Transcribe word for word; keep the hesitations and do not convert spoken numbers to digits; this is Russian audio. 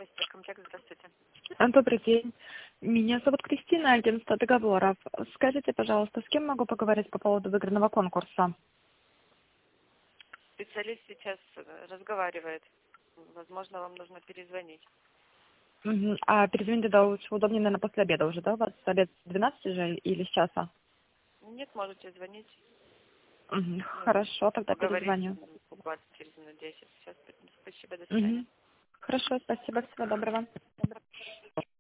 Комплекс, здравствуйте. А, Добрый день. Меня зовут Кристина, агентство договоров. Скажите, пожалуйста, с кем могу поговорить по поводу выигранного конкурса? Специалист сейчас э, разговаривает. Возможно, вам нужно перезвонить. Мгм. А перезвоните, да, лучше удобнее, наверное, после обеда уже, да? У вас обед с двенадцати же или с часа? Нет, можете звонить. Мгм. Ну, Хорошо, тогда поговорить перезвоню. м, буквально через минут десять. Сейчас, спасибо, до свидания. Мгм. Хорошо, спасибо, всего доброго.